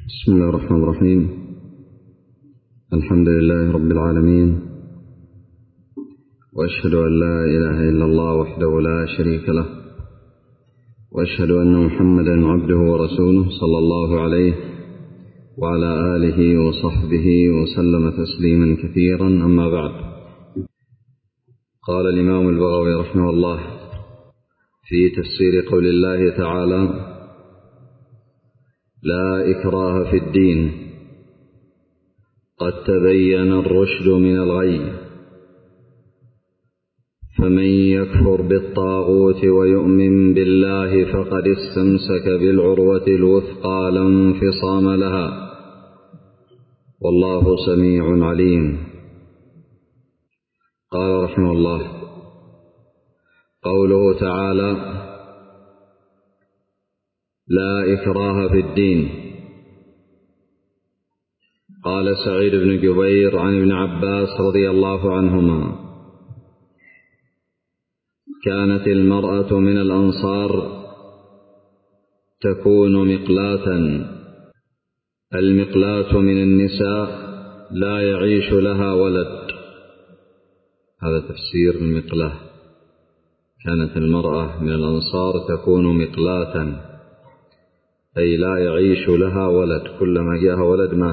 بسم الله الرحمن الرحيم. الحمد لله رب العالمين، وأشهد أن لا إله إلا الله وحده لا شريك له، وأشهد أن محمدا عبده ورسوله صلى الله عليه وعلى آله وصحبه وسلم تسليما كثيرا. أما بعد، قال الإمام البغوي رحمه الله في تفسير قول الله تعالى: لا إكراه في الدين، قد تبين الرشد من الغي، فمن يكفر بالطاغوت ويؤمن بالله فقد استمسك بالعروة الوثقى لا انفصام لها، والله سميع عليم. قال رحمه الله: قوله تعالى: لا إكراه في الدين. قال سعيد بن جبير عن ابن عباس رضي الله عنهما: كانت المرأة من الأنصار تكون مقلاة. المقلاة من النساء لا يعيش لها ولد. هذا تفسير المقلاة. كانت المرأة من الأنصار تكون مقلاة، أي لا يعيش لها ولد، كلما جاءها ولد مات.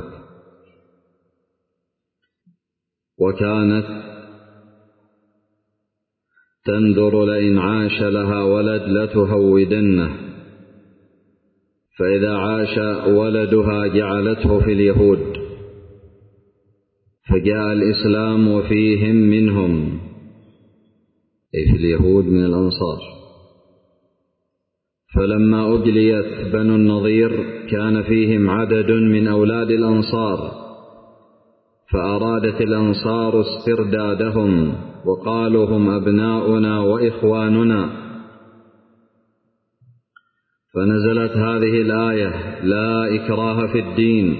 وكانت تنذر لئن عاش لها ولد لتهودنه، فإذا عاش ولدها جعلته في اليهود، فجاء الإسلام وفيهم منهم، أي في اليهود من الأنصار. فلما أجليت بنو النضير كان فيهم عدد من أولاد الأنصار، فأرادت الأنصار استردادهم وقالوا: هم أبناؤنا وإخواننا. فنزلت هذه الآية: لا إكراه في الدين.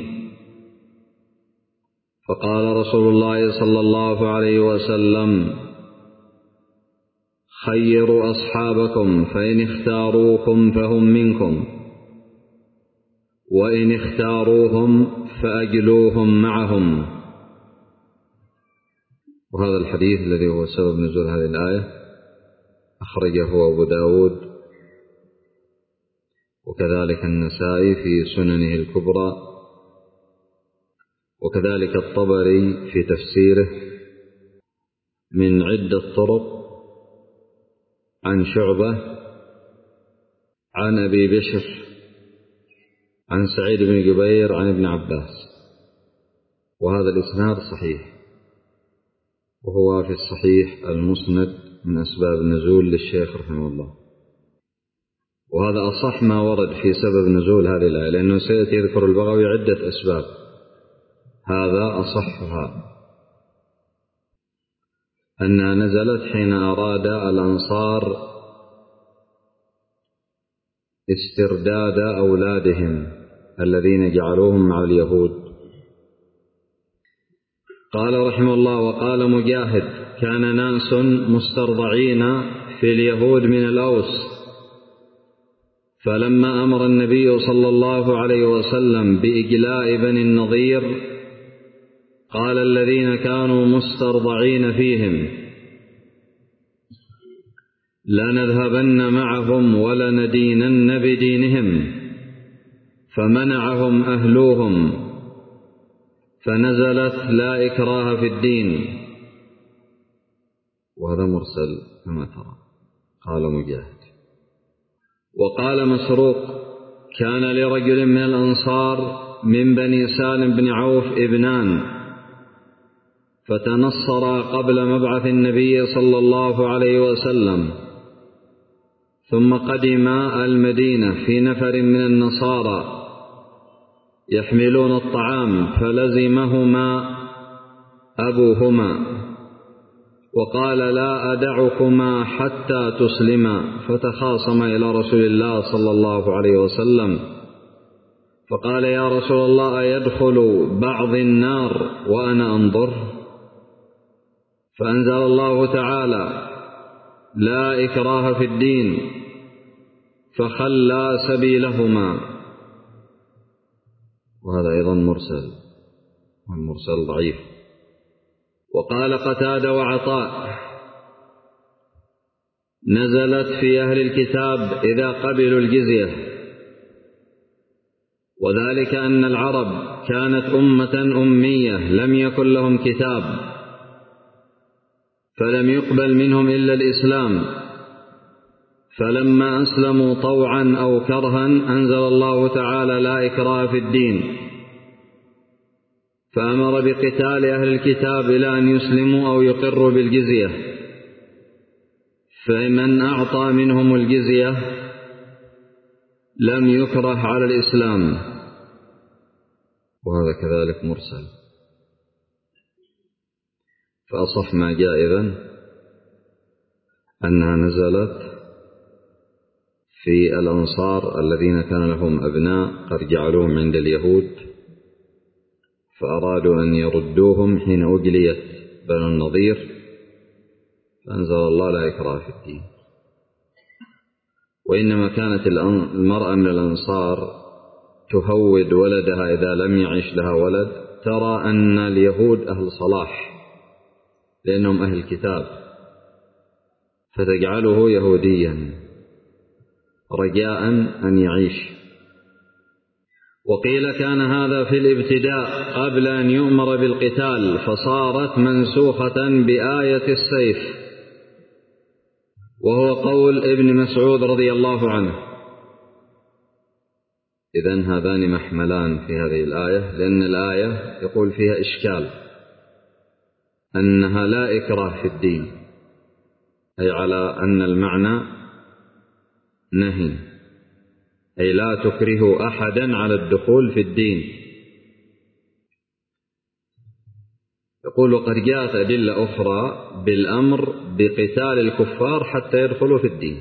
فقال رسول الله صلى الله عليه وسلم: خيروا أصحابكم، فإن اختاروكم فهم منكم، وإن اختاروهم فأجلوهم معهم. وهذا الحديث الذي هو سبب نزول هذه الآية أخرجه أبو داود وكذلك النسائي في سننه الكبرى، وكذلك الطبري في تفسيره من عدة طرق عن شعبة عن أبي بشر عن سعيد بن جبير عن ابن عباس، وهذا الإسناد صحيح، وهو في الصحيح المسند من أسباب النزول للشيخ رحمه الله. وهذا أصح ما ورد في سبب نزول هذه الآية، لأنه سيأتي يذكر البغوي عدة أسباب، هذا أصحها، أنها نزلت حين أراد الأنصار استرداد أولادهم الذين جعلوهم مع اليهود. قال رحمه الله: وقال مجاهد: كان ناس مسترضعين في اليهود من الأوس، فلما أمر النبي صلى الله عليه وسلم بإجلاء بني النضير قال الذين كانوا مسترضعين فيهم: لنذهبن معهم ولندينن بدينهم، فمنعهم أهلوهم، فنزلت لا إكراه في الدين. وهذا مرسل كما ترى. قال مجاهد. وقال مسروق: كان لرجل من الأنصار من بني سالم بن عوف ابنان، فتنصرا قبل مبعث النبي صلى الله عليه وسلم، ثم قدما المدينة في نفر من النصارى يحملون الطعام، فلزمهما أبوهما وقال: لا أدعكما حتى تسلما، فتخاصما إلى رسول الله صلى الله عليه وسلم، فقال: يا رسول الله، أيدخل بعض النار وأنا أنظر؟ فأنزل الله تعالى: لا إكراه في الدين، فخلى سبيلهما. وهذا أيضا مرسل، والمرسل ضعيف. وقال قتادة وعطاء: نزلت في أهل الكتاب إذا قبلوا الجزية، وذلك أن العرب كانت أمة أمية لم يكن لهم كتاب، فلم يقبل منهم إلا الإسلام، فلما أسلموا طوعا أو كرها أنزل الله تعالى: لا إكراه في الدين، فأمر بقتال أهل الكتاب إلى أن يسلموا أو يقروا بالجزية، فمن أعطى منهم الجزية لم يكره على الإسلام. وهذا كذلك مرسل. فأصح ما جاء إذن أنها نزلت في الأنصار الذين كان لهم أبناء قد جعلوهم عند اليهود، فأرادوا أن يردوهم حين أجليت بنو النضير، فأنزل الله: لا إكراه في الدين. وإنما كانت المرأة من الأنصار تهود ولدها إذا لم يعش لها ولد، ترى أن اليهود أهل صلاح لأنهم أهل كتاب، فتجعله يهوديا رجاء أن يعيش. وقيل كان هذا في الابتداء قبل أن يؤمر بالقتال، فصارت منسوخة بآية السيف، وهو قول ابن مسعود رضي الله عنه. إذن هذان محملان في هذه الآية، لأن الآية يقول فيها إشكال أنها لا إكراه في الدين، أي على أن المعنى نهي، أي لا تكره أحدا على الدخول في الدين. يقول: وقد جاءت أدلة أخرى بالأمر بقتال الكفار حتى يدخلوا في الدين.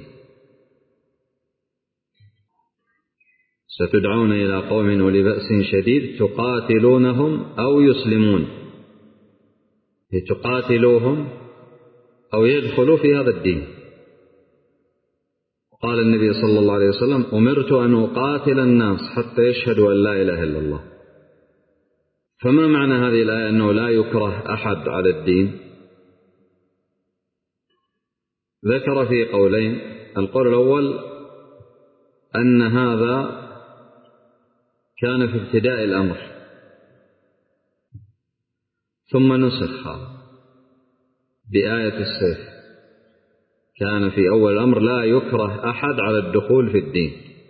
ستدعون إلى قوم أولي بأس شديد تقاتلونهم أو يسلمون، تقاتلوهم أو يدخلوا في هذا الدين. قال النبي صلى الله عليه وسلم: أمرت أن أقاتل الناس حتى يشهدوا أن لا إله إلا الله. فما معنى هذه الآية أنه لا يكره أحد على الدين؟ ذكر في قولين. القول الأول أن هذا كان في ابتداء الأمر، ثم نسخ بآية السيف. كان في أول الأمر لا يكره أحد على الدخول في الدين،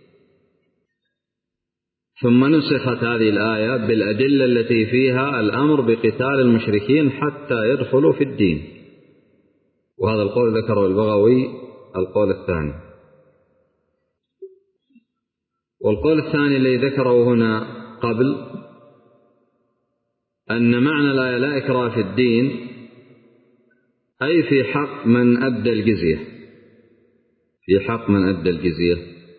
ثم نسخت هذه الآية بالأدلة التي فيها الأمر بقتال المشركين حتى يدخلوا في الدين. وهذا القول ذكره البغوي القول الثاني. والقول الثاني الذي ذكره هنا قبل أن معنى الآية لا إكراه في الدين أي في حق من أدى الجزية، في حق من أدى الجزية.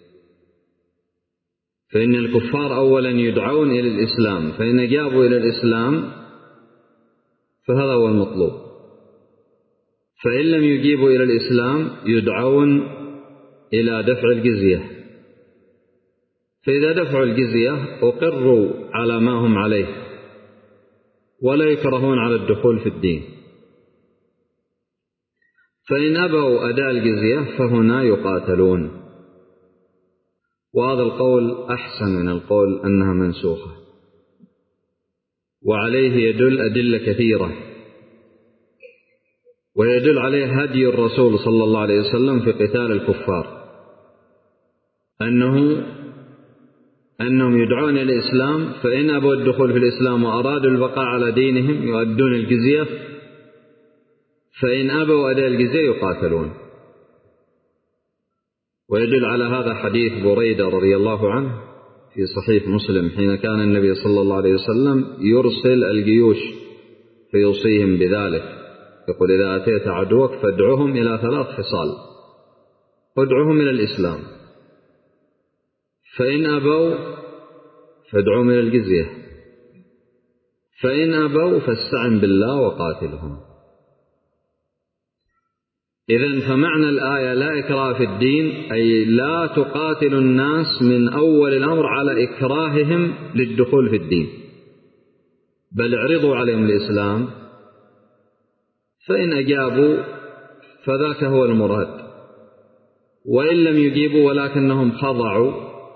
فإن الكفار أولا يدعون إلى الإسلام، فإن جابوا إلى الإسلام فهذا هو المطلوب. فإن لم يجيبوا إلى الإسلام يدعون إلى دفع الجزية، فإذا دفعوا الجزية أقروا على ما هم عليه ولا يكرهون على الدخول في الدين. فإن أبوا أداء الجزية فهنا يقاتلون. وهذا القول أحسن من القول أنها منسوخة، وعليه يدل أدلة كثيرة، ويدل عليه هدي الرسول صلى الله عليه وسلم في قتال الكفار، أنهم يدعون إلى الإسلام، فإن أبوا الدخول في الإسلام وأرادوا البقاء على دينهم يؤدون الجزية، فإن أبوا أداء الجزية يقاتلون. ويدل على هذا حديث بريدة رضي الله عنه في صحيح مسلم، حين كان النبي صلى الله عليه وسلم يرسل الجيوش فيوصيهم بذلك، يقول: إذا أتيت عدوك فادعهم إلى 3 خصال: ادعهم إلى الإسلام، فإن أبوا فادعهم إلى الجزية، فإن أبوا فاستعن بالله وقاتلهم. إذن فمعنى الآية لا إكراه في الدين أي لا تقاتل الناس من أول الأمر على إكراههم للدخول في الدين، بل اعرضوا عليهم الإسلام، فإن أجابوا فذاك هو المراد، وإن لم يجيبوا ولكنهم خضعوا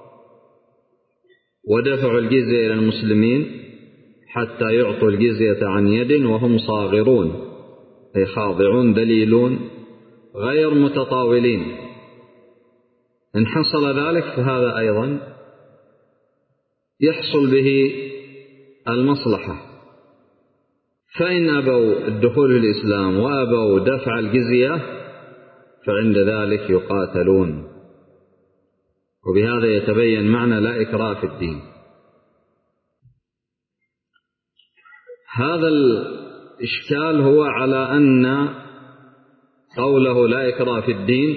ودفعوا الجزية إلى المسلمين حتى يعطوا الجزية عن يد وهم صاغرون أي خاضعون ذليلون غير متطاولين، إن حصل ذلك فهذا أيضا يحصل به المصلحة. فإن أبوا الدخول في الإسلام وأبوا دفع الجزية فعند ذلك يقاتلون. وبهذا يتبين معنى لا إكراه في الدين. هذا الإشكال هو على أن قوله لا إكراه في الدين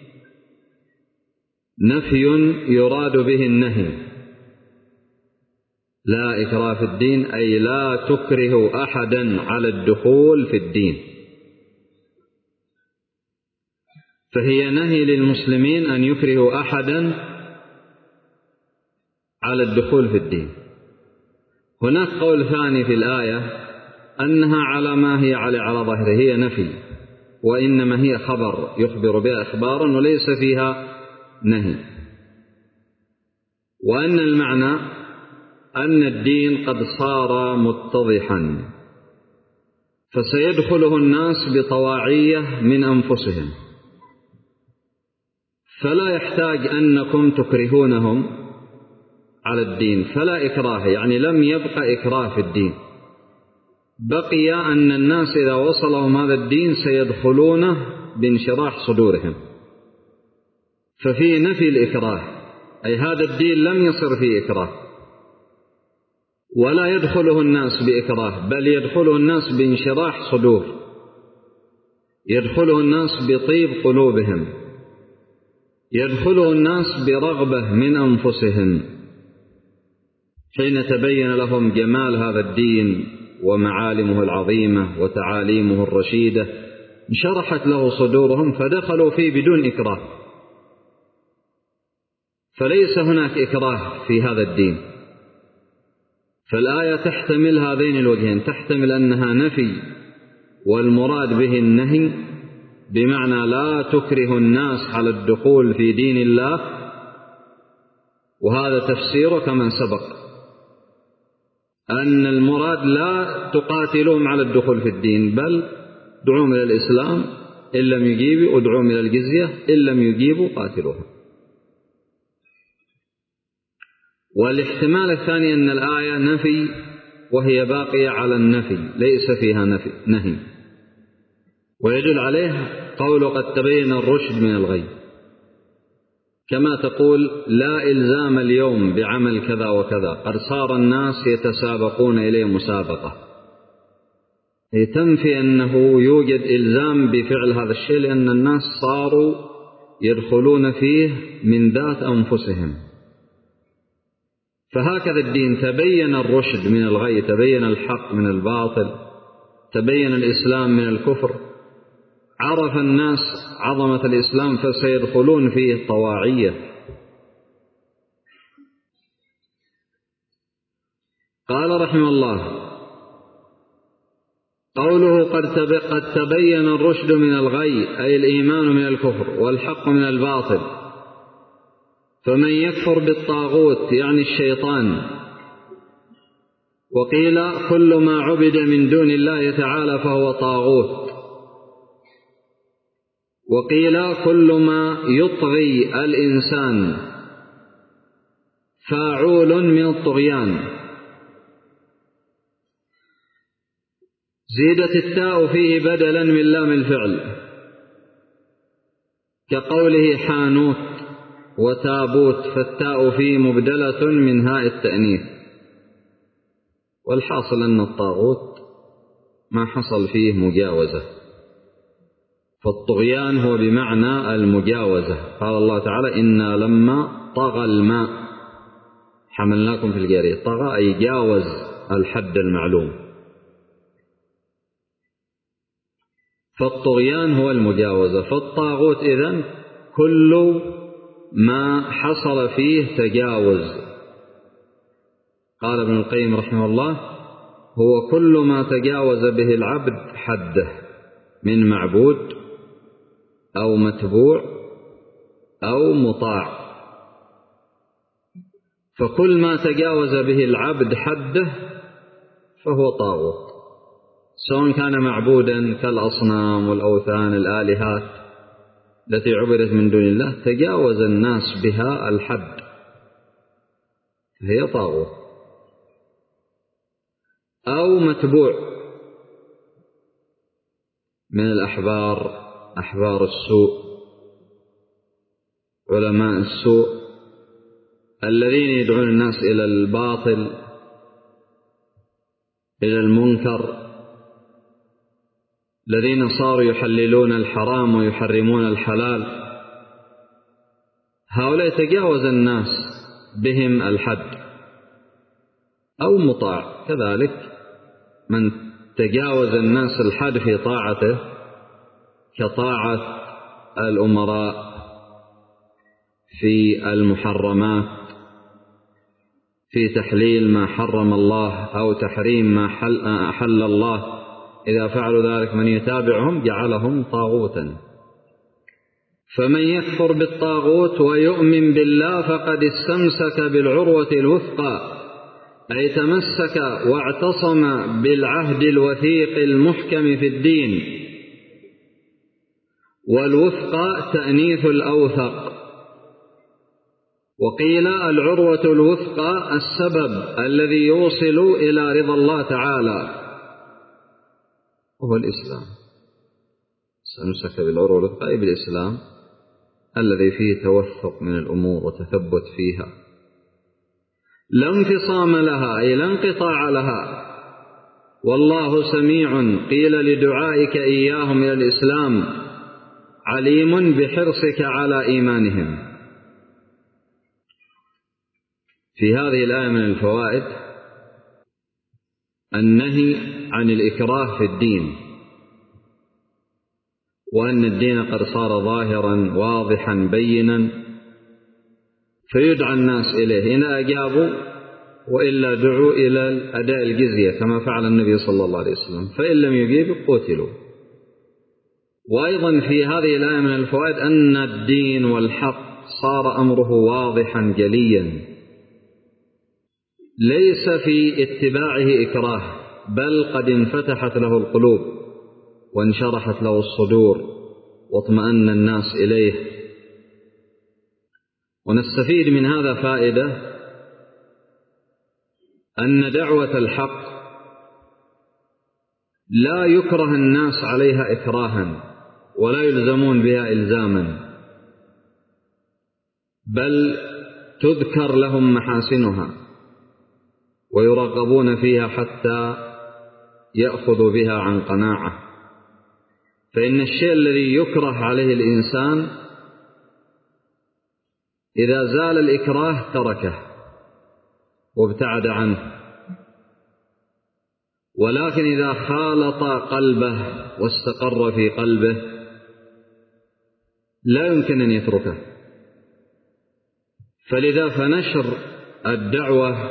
نفي يراد به النهي، لا إكراه في الدين أي لا تكره أحدا على الدخول في الدين، فهي نهي للمسلمين أن يكرهوا أحدا على الدخول في الدين. هناك قول ثاني في الآية أنها على ما هي على ظاهره، هي نفي، وإنما هي خبر يخبر بها إخبارا وليس فيها نهي، وأن المعنى أن الدين قد صار متضحا فسيدخله الناس بطواعية من أنفسهم، فلا يحتاج أنكم تكرهونهم على الدين، فلا إكراه، يعني لم يبقى إكراه في الدين، بقي أن الناس إذا وصلهم هذا الدين سيدخلونه بانشراح صدورهم، ففي نفي الإكراه، أي هذا الدين لم يصر فيه إكراه ولا يدخله الناس بإكراه، بل يدخله الناس بانشراح صدور، يدخله الناس بطيب قلوبهم، يدخله الناس برغبة من أنفسهم، حين تبين لهم جمال هذا الدين ومعالمه العظيمة وتعاليمه الرشيدة انشرحت له صدورهم فدخلوا فيه بدون إكراه، فليس هناك إكراه في هذا الدين. فالآية تحتمل هذين الوجهين، تحتمل أنها نفي والمراد به النهي بمعنى لا تكره الناس على الدخول في دين الله، وهذا تفسيره كما سبق أن المراد لا تقاتلهم على الدخول في الدين، بل ادعوهم إلى الإسلام، إن لم يجيبوا ادعوهم إلى الجزية، إن لم يجيبوا قاتلوهم. والاحتمال الثاني أن الآية نفي وهي باقية على النفي ليس فيها نهي، ويدل عليه قوله قد تبين الرشد من الغي، كما تقول لا إلزام اليوم بعمل كذا وكذا، قد صار الناس يتسابقون إليه مسابقة، هي تنفي أنه يوجد إلزام بفعل هذا الشيء، لأن الناس صاروا يدخلون فيه من ذات أنفسهم. فهكذا الدين تبين الرشد من الغي، تبين الحق من الباطل، تبين الإسلام من الكفر، عرف الناس عظمة الإسلام فسيدخلون فيه طواعية. قال رحمه الله قوله قد تبين الرشد من الغي أي الإيمان من الكفر والحق من الباطل، فمن يكفر بالطاغوت يعني الشيطان، وقيل كل ما عبد من دون الله تعالى فهو طاغوت، وقيل كل ما يطغي الإنسان فاعول من الطغيان، زيدت التاء فيه بدلا من لام الفعل كقوله حانوت وتابوت، فالتاء فيه مبدلة من هاء التأنيث. والحاصل أن الطاغوت ما حصل فيه مجاوزة، فالطغيان هو بمعنى المجاوزة. قال الله تعالى إنا لما طغى الماء حملناكم في الجارية، طغى أي جاوز الحد المعلوم. فالطغيان هو المجاوزة. فالطاغوت إذن كل ما حصل فيه تجاوز. قال ابن القيم رحمه الله: هو كل ما تجاوز به العبد حده من معبود أو متبوع أو مطاع. فكل ما تجاوز به العبد حده فهو طاغوت، سواء كان معبودا كالأصنام والأوثان الآلهات التي عبدت من دون الله تجاوز الناس بها الحد فهي طاغوت، أو متبوع من الأحبار، أحبار السوء، علماء السوء الذين يدعون الناس إلى الباطل، إلى المنكر، الذين صاروا يحللون الحرام ويحرمون الحلال. هؤلاء تجاوز الناس بهم الحد. أو مطاع كذلك، من تجاوز الناس الحد في طاعته كطاعة الأمراء في المحرمات، في تحليل ما حرم الله أو تحريم ما أحل الله، إذا فعلوا ذلك من يتابعهم جعلهم طاغوتا. فمن يكفر بالطاغوت ويؤمن بالله فقد استمسك بالعروة الوثقى، أي تمسك واعتصم بالعهد الوثيق المحكم في الدين. والوثقى تأنيث الأوثق. وقيل العروة الوثقى السبب الذي يوصل إلى رضا الله تعالى وهو الإسلام. استمسك بالعروة الوثقى أي بالإسلام الذي فيه توثق من الأمور وتثبت فيها، لا انفصام لها أي لا انقطاع لها. والله سميع قيل لدعائك إياهم إلى الإسلام، عليم بحرصك على إيمانهم. في هذه الآية من الفوائد النهي عن الإكراه في الدين، وأن الدين قد صار ظاهرا واضحا بينا فيدعى الناس إليه إن أجابوا، وإلا دعوا إلى أداء الجزية كما فعل النبي صلى الله عليه وسلم، فإن لم يجيبوا قتلوا. وأيضا في هذه الآية من الفوائد أن الدين والحق صار أمره واضحا جليا، ليس في اتباعه إكراه، بل قد انفتحت له القلوب وانشرحت له الصدور واطمأن الناس إليه. ونستفيد من هذا فائدة أن دعوة الحق لا يكره الناس عليها إكراها ولا يلزمون بها إلزاما، بل تذكر لهم محاسنها ويرغبون فيها حتى يأخذوا بها عن قناعة. فإن الشيء الذي يكره عليه الإنسان إذا زال الإكراه تركه وابتعد عنه، ولكن إذا خالط قلبه واستقر في قلبه لا يمكن أن يتركه. فلذا فنشر الدعوة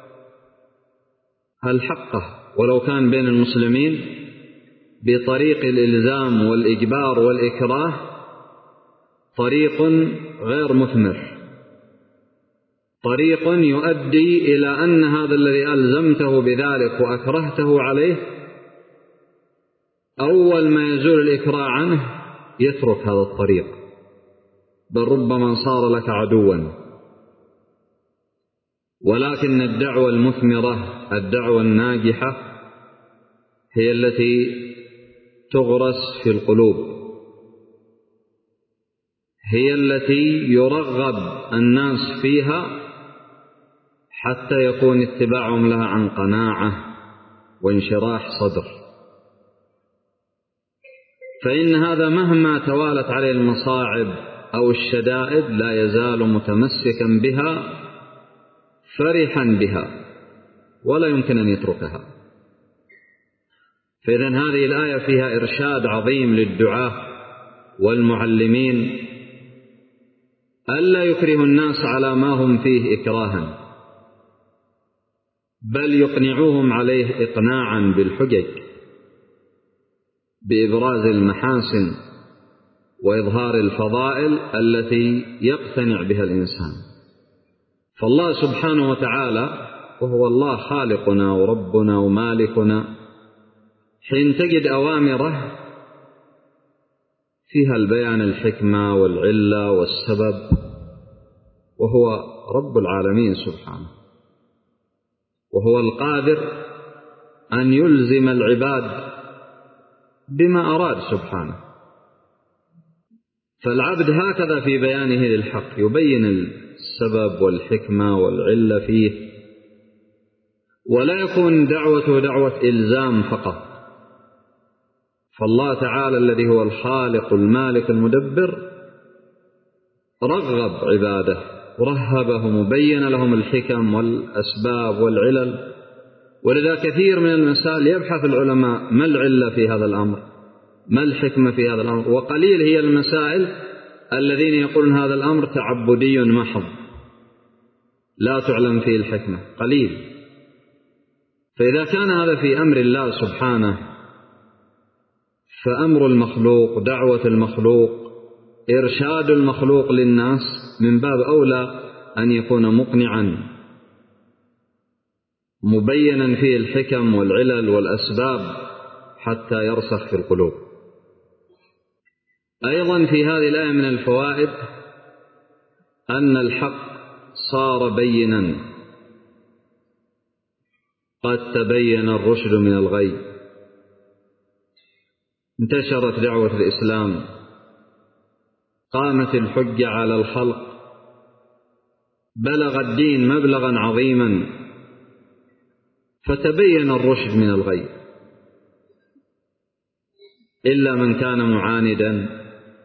الحقة ولو كان بين المسلمين بطريق الإلزام والإجبار والإكراه طريق غير مثمر، طريق يؤدي إلى أن هذا الذي ألزمته بذلك وأكرهته عليه أول ما يزول الإكراه عنه يترك هذا الطريق، بل ربما صار لك عدوا. ولكن الدعوة المثمرة، الدعوة الناجحة، هي التي تغرس في القلوب، هي التي يرغب الناس فيها حتى يكون اتباعهم لها عن قناعة وانشراح صدر. فإن هذا مهما توالت عليه المصاعب أو الشدائد لا يزال متمسكا بها فرحا بها ولا يمكن أن يتركها. فإذن هذه الآية فيها إرشاد عظيم للدعاة والمعلمين ألا يكره الناس على ما هم فيه إكراها، بل يقنعوهم عليه إقناعا بالحجج بإبراز المحاسن وإظهار الفضائل التي يقتنع بها الإنسان. فالله سبحانه وتعالى وهو الله خالقنا وربنا ومالكنا، حين تجد أوامره فيها البيان الحكمة والعلة والسبب، وهو رب العالمين سبحانه، وهو القادر أن يلزم العباد بما أراد سبحانه. فالعبد هكذا في بيانه للحق يبين السبب والحكمة والعلة فيه، ولا يكون دعوته دعوة إلزام فقط. فالله تعالى الذي هو الخالق المالك المدبر رغب عباده ورهبهم وبين لهم الحكم والأسباب والعلل. ولذا كثير من المسائل يبحث العلماء ما العلة في هذا الأمر، ما الحكمة في هذا الأمر، وقليل هي المسائل الذين يقولون هذا الأمر تعبدي محض لا تعلم فيه الحكمة، قليل. فإذا كان هذا في أمر الله سبحانه، فأمر المخلوق، دعوة المخلوق، إرشاد المخلوق للناس من باب أولى أن يكون مقنعا مبينا فيه الحكم والعلل والأسباب حتى يرسخ في القلوب. أيضا في هذه الآية من الفوائد أن الحق صار بينا، قد تبين الرشد من الغي. انتشرت دعوة الإسلام، قامت الحجة على الخلق، بلغ الدين مبلغا عظيما، فتبين الرشد من الغي، إلا من كان معاندا.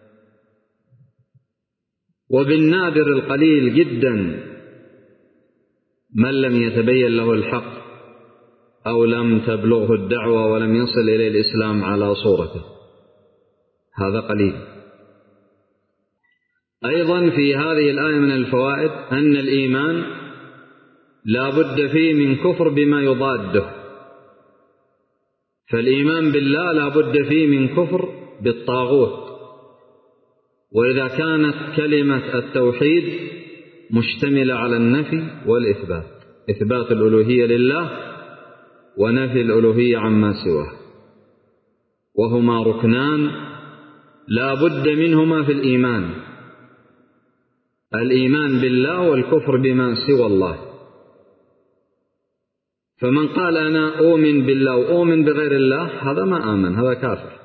وبالنادر القليل جدا من لم يتبين له الحق أو لم تبلغه الدعوة ولم يصل إليه الإسلام على صورته، هذا قليل. أيضا في هذه الآية من الفوائد أن الإيمان لا بد فيه من كفر بما يضاده. فالإيمان بالله لا بد فيه من كفر بالطاغوت. وإذا كانت كلمة التوحيد مشتملة على النفي والإثبات، إثبات الألوهية لله ونفي الألوهية عما سواه، وهما ركنان لا بد منهما في الإيمان، الإيمان بالله والكفر بما سوى الله. فمن قال أنا أؤمن بالله وأؤمن بغير الله هذا ما آمن، هذا كافر.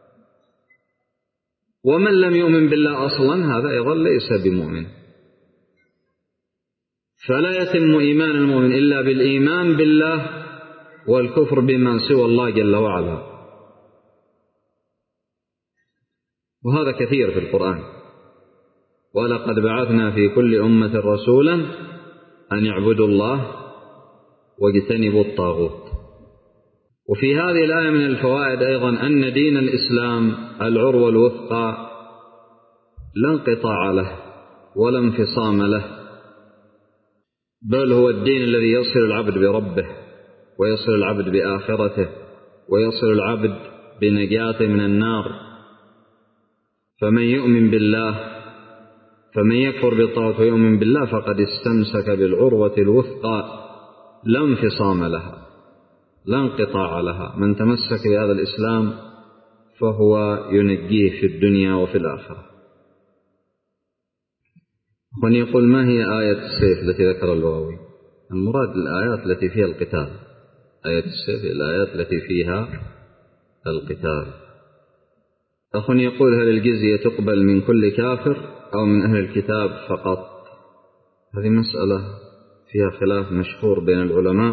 ومن لم يؤمن بالله أصلا هذا أيضا ليس بمؤمن. فلا يتم إيمان المؤمن إلا بالإيمان بالله والكفر بما سوى الله جل وعلا. وهذا كثير في القرآن: ولقد بعثنا في كل أمة رسولا أن يعبدوا الله واجتنبوا الطاغوت. وفي هذه الآية من الفوائد أيضا أن دين الإسلام العروة الوثقى لا انقطاع له ولا انفصام له، بل هو الدين الذي يصل العبد بربه ويصل العبد بآخرته ويصل العبد بنجاته من النار. فمن يؤمن بالله، فمن يكفر بالطاغوت ويؤمن بالله فقد استمسك بالعروة الوثقى لا انفصام لها لا انقطاع لها. من تمسك بهذا الإسلام فهو ينجيه في الدنيا وفي الآخرة. وأن يقول: ما هي آية السيف التي ذكر اللغوي؟ المراد الآيات التي فيها القتال. آية السيف الآيات التي فيها القتال. أخ يقول: هل الجزية تقبل من كل كافر أو من أهل الكتاب فقط؟ هذه مسألة فيها خلاف مشهور بين العلماء،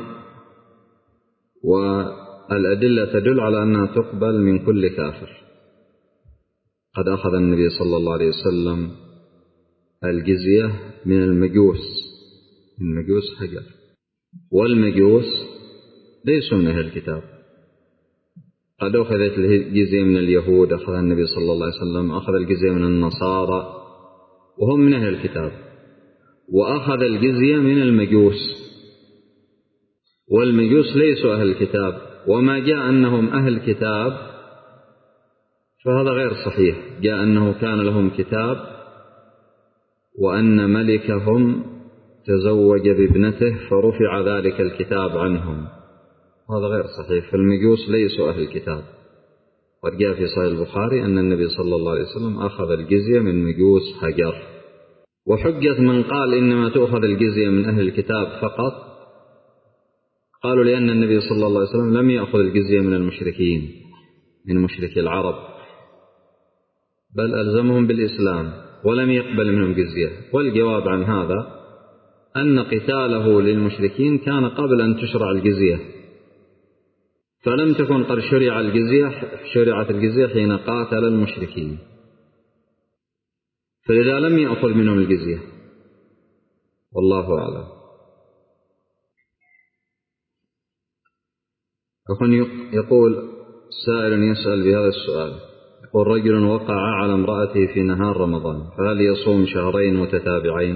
والأدلة تدل على أنها تقبل من كل كافر. قد أخذ النبي صلى الله عليه وسلم الجزية من المجوس، من مجوس حجر، والمجوس ليسوا من أهل الكتاب. قد أخذت الجزية من اليهود، أخذ النبي صلى الله عليه وسلم، أخذ الجزية من النصارى وهم من أهل الكتاب، وأخذ الجزية من المجوس، والمجوس ليسوا أهل الكتاب، وما جاء أنهم أهل الكتاب فهذا غير صحيح. جاء أنه كان لهم كتاب وأن ملكهم تزوج بابنته فرفع ذلك الكتاب عنهم، هذا غير صحيح. فالمجوس ليسوا أهل الكتاب. قد جاء في صحيح البخاري أن النبي صلى الله عليه وسلم أخذ الجزية من مجوس هجر. وحجة من قال إنما تؤخذ الجزية من أهل الكتاب فقط، قالوا لأن النبي صلى الله عليه وسلم لم يأخذ الجزية من المشركين، من مشركي العرب، بل ألزمهم بالإسلام ولم يقبل منهم جزية. والجواب عن هذا أن قتاله للمشركين كان قبل أن تشرع الجزية، فلم تكن قد شرعت الجزية حين قاتل المشركين، فلذا لم يأخذ منهم الجزية، والله أعلم. يقول سائل يسأل بهذا السؤال، يقول رجل وقع على امرأته في نهار رمضان، فهل يصوم شهرين متتابعين؟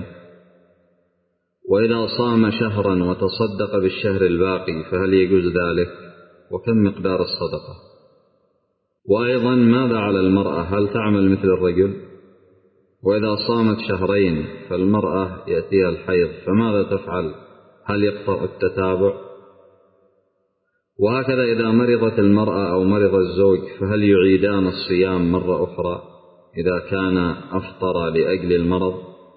وإذا صام شهرا وتصدق بالشهر الباقي فهل يجوز ذلك؟ وكم مقدار الصدقة؟ وأيضا ماذا على المرأة، هل تعمل مثل الرجل؟ وإذا صامت شهرين فالمرأة يأتيها الحيض فماذا تفعل؟ هل يقطع التتابع؟ وهكذا إذا مرضت المرأة أو مرض الزوج فهل يعيدان الصيام مرة أخرى إذا كان أفطر لأجل المرض؟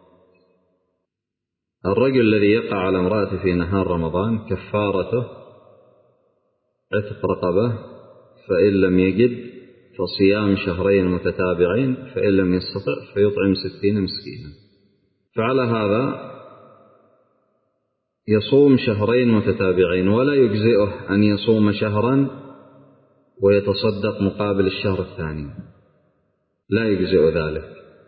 الرجل الذي يقع على امرأته في نهار رمضان كفارته عتق رقبة، فإن لم يجد فصيام شهرين متتابعين، فإن لم يستطع فيطعم 60 مسكينا. فعلى هذا يصوم شهرين متتابعين، ولا يجزئه أن يصوم شهرا ويتصدق مقابل الشهر الثاني، لا يجزئ ذلك،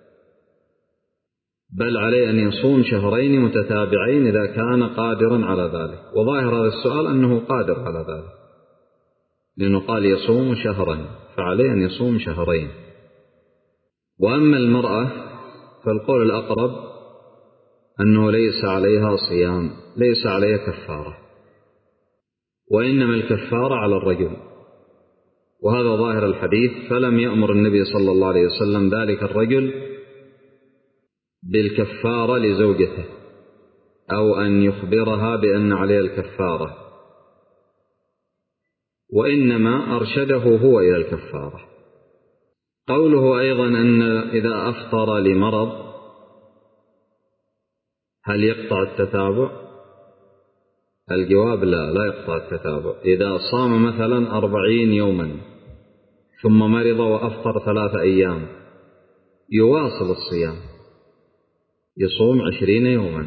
بل عليه أن يصوم شهرين متتابعين إذا كان قادرا على ذلك. وظاهر هذا السؤال أنه قادر على ذلك، لأنه قال يصوم شهرا، فعليه أن يصوم شهرين. وأما المرأة فالقول الأقرب أنه ليس عليها صيام، ليس عليها كفارة، وإنما الكفارة على الرجل، وهذا ظاهر الحديث. فلم يأمر النبي صلى الله عليه وسلم ذلك الرجل بالكفارة لزوجته أو أن يخبرها بأن عليها الكفارة، وإنما أرشده هو إلى الكفارة. قوله أيضا أن إذا أفطر لمرض هل يقطع التتابع؟ الجواب لا يقطع التتابع. إذا صام مثلا 40 يوما ثم مرض وأفطر 3 أيام يواصل الصيام، يصوم 20 يوما،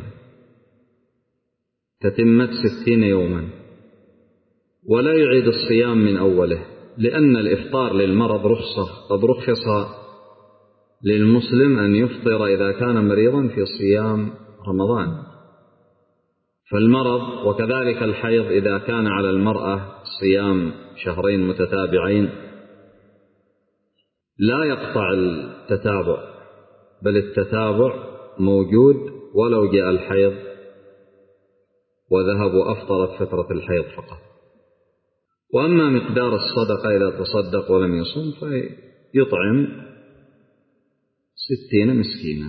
تتمت 60 يوما، ولا يعيد الصيام من أوله، لأن الإفطار للمرض رخصة، قد رخص للمسلم أن يفطر إذا كان مريضا في صيام رمضان. فالمرض وكذلك الحيض إذا كان على المرأة صيام شهرين متتابعين لا يقطع التتابع، بل التتابع موجود ولو جاء الحيض وذهب وأفطرت فترة الحيض فقط. وأما مقدار الصدقة إذا تصدق ولم يصوم فيطعم 60 مسكينا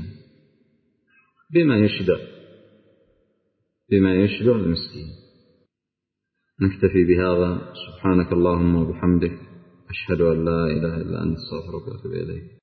بما يشبع المسكين. نكتفي بهذا. سبحانك اللهم وبحمدك، أشهد أن لا إله إلا أنت، أستغفرك وأتوب إليك.